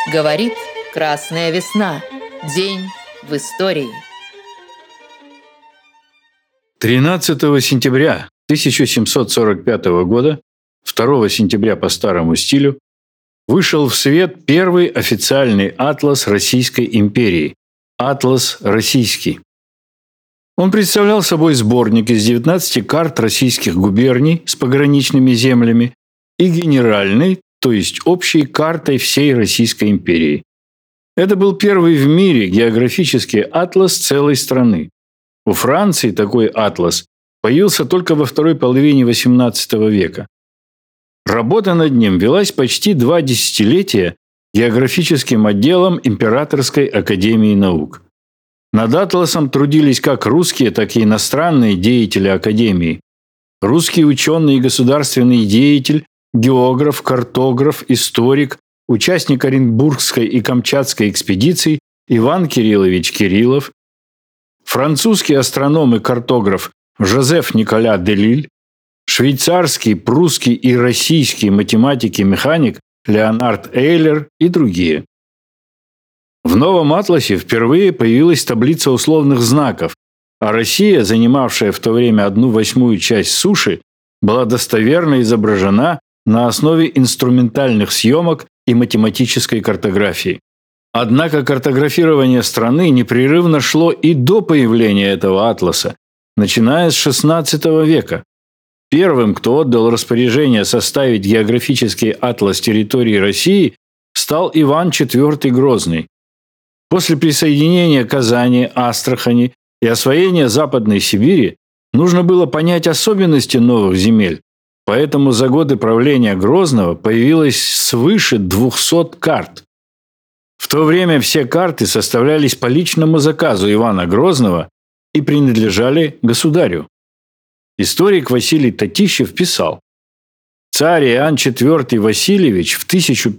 Говорит Красная Весна. День в истории. 13 сентября 1745 года, 2 сентября по старому стилю, вышел в свет первый официальный атлас Российской империи – «Атлас Российский». Он представлял собой сборник из 19 карт российских губерний с пограничными землями и генеральной, то есть общей картой всей Российской империи. Это был первый в мире географический атлас целой страны. У Франции такой атлас появился только во второй половине XVIII века. Работа над ним велась почти 2 десятилетия географическим отделом Императорской академии наук. Над атласом трудились как русские, так и иностранные деятели академии. Русский ученый и государственный деятель, географ, картограф, историк, участник Оренбургской и Камчатской экспедиций Иван Кириллович Кириллов, французский астроном и картограф Жозеф Николя Делиль, швейцарский, прусский и российский математик и механик Леонард Эйлер и другие. В новом атласе впервые появилась таблица условных знаков, а Россия, занимавшая в то время 1/8 часть суши, была достоверно изображена на основе инструментальных съемок и математической картографии. Однако картографирование страны непрерывно шло и до появления этого атласа, начиная с XVI века. Первым, кто отдал распоряжение составить географический атлас территории России, стал Иван IV Грозный. После присоединения Казани, Астрахани и освоения Западной Сибири нужно было понять особенности новых земель, поэтому за годы правления Грозного появилось свыше 200 карт. В то время все карты составлялись по личному заказу Ивана Грозного и принадлежали государю. Историк Василий Татищев писал: «Царь Иоанн IV Васильевич в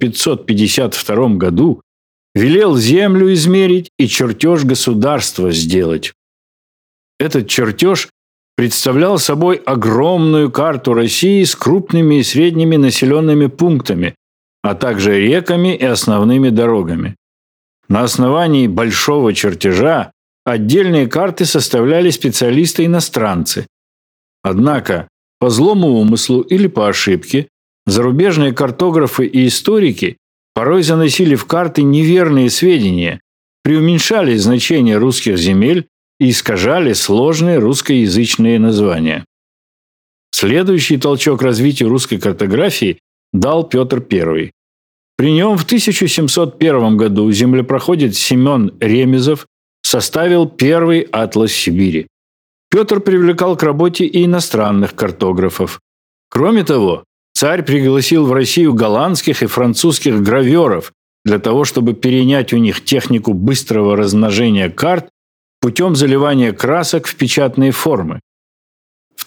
1552 году велел землю измерить и чертеж государства сделать». Этот чертеж представлял собой огромную карту России с крупными и средними населенными пунктами, а также реками и основными дорогами. На основании большого чертежа отдельные карты составляли специалисты-иностранцы. Однако, по злому умыслу или по ошибке, зарубежные картографы и историки порой заносили в карты неверные сведения, преуменьшали значение русских земель и искажали сложные русскоязычные названия. Следующий толчок развитию русской картографии дал Петр I. При нем в 1701 году землепроходец Семен Ремезов составил первый атлас Сибири. Петр привлекал к работе и иностранных картографов. Кроме того, царь пригласил в Россию голландских и французских граверов для того, чтобы перенять у них технику быстрого размножения карт путем заливания красок в печатные формы. В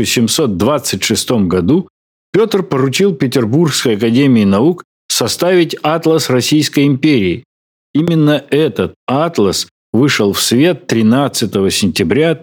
1726 году Петр поручил Петербургской академии наук составить атлас Российской империи. Именно этот атлас вышел в свет 13 сентября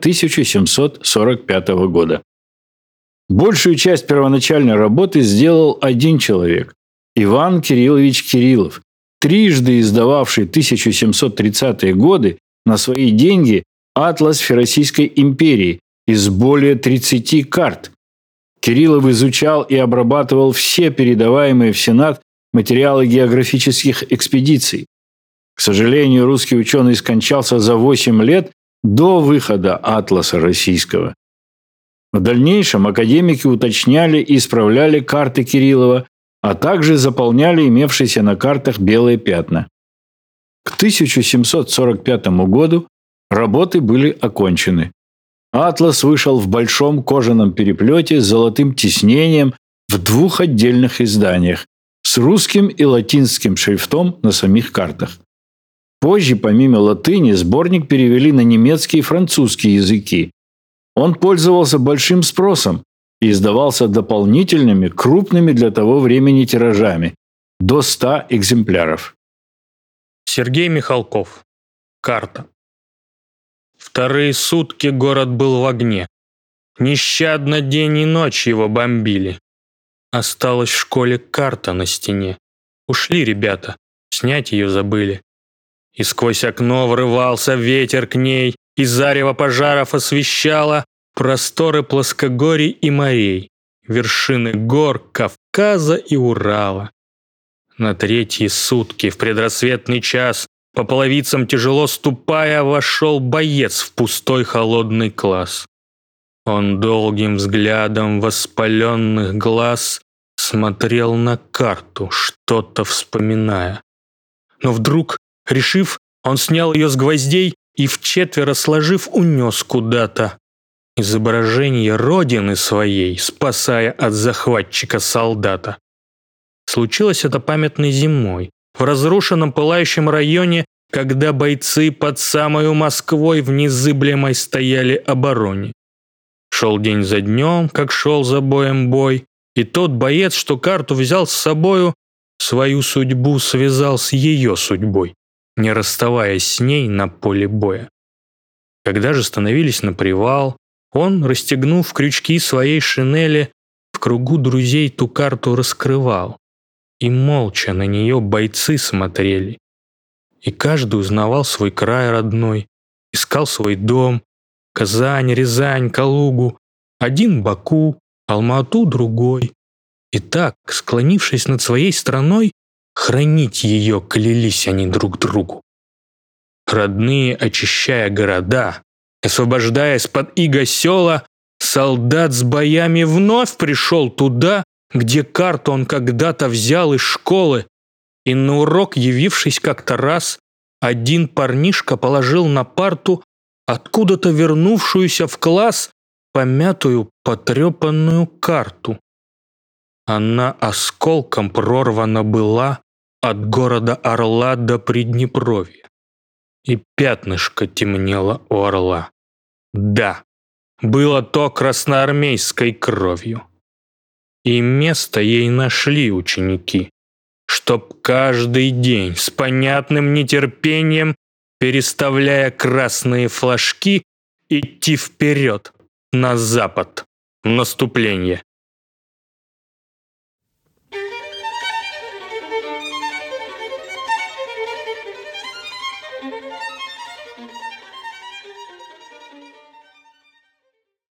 1745 года. Большую часть первоначальной работы сделал один человек – Иван Кириллович Кириллов, трижды издававший в 1730-е годы на свои деньги атлас Всероссийской империи из более 30 карт. Кириллов изучал и обрабатывал все передаваемые в Сенат материалы географических экспедиций. К сожалению, русский ученый скончался за 8 лет до выхода атласа российского. В дальнейшем академики уточняли и исправляли карты Кириллова, а также заполняли имевшиеся на картах белые пятна. К 1745 году работы были окончены. Атлас вышел в большом кожаном переплете с золотым тиснением в 2 отдельных изданиях с русским и латинским шрифтом на самих картах. Позже, помимо латыни, сборник перевели на немецкий и французский языки. Он пользовался большим спросом и издавался дополнительными, крупными для того времени тиражами – до 100 экземпляров. Сергей Михалков. Карта. Вторые сутки город был в огне. Нещадно день и ночь его бомбили. Осталась в школе карта на стене. Ушли ребята. снять ее забыли. И сквозь окно врывался ветер к ней, и зарево пожаров освещало просторы плоскогорий и морей, вершины гор Кавказа и Урала. На третьи сутки, в предрассветный час, по половицам тяжело ступая, вошел боец в пустой холодный класс. Он долгим взглядом воспаленных глаз смотрел на карту, что-то вспоминая. Но вдруг, решив, он снял ее с гвоздей и вчетверо сложив унес куда-то. Изображение родины своей, спасая от захватчика солдата. Случилось это памятной зимой, в разрушенном пылающем районе, когда бойцы под самою Москвой в незыблемой стояли обороне. Шел день за днем, как шел за боем бой, и тот боец, что карту взял с собою, свою судьбу связал с ее судьбой, не расставаясь с ней на поле боя. Когда же становились на привал, он, расстегнув крючки своей шинели, в кругу друзей ту карту раскрывал, и молча на нее бойцы смотрели. И каждый узнавал свой край родной, искал свой дом, Казань, Рязань, Калугу, один Баку, Алма-Ату другой. И так, склонившись над своей страной, хранить ее клялись они друг другу. Родные, очищая города, освобождая из-под иго села, солдат с боями вновь пришел туда, где карту он когда-то взял из школы, и на урок, явившись как-то раз, один парнишка положил на парту откуда-то вернувшуюся в класс помятую, потрепанную карту. Она осколком прорвана была от города Орла до Приднепровья. И пятнышко темнело у орла. Да, было то красноармейской кровью. И место ей нашли ученики, чтоб каждый день с понятным нетерпением, переставляя красные флажки, идти вперед, на запад, в наступление.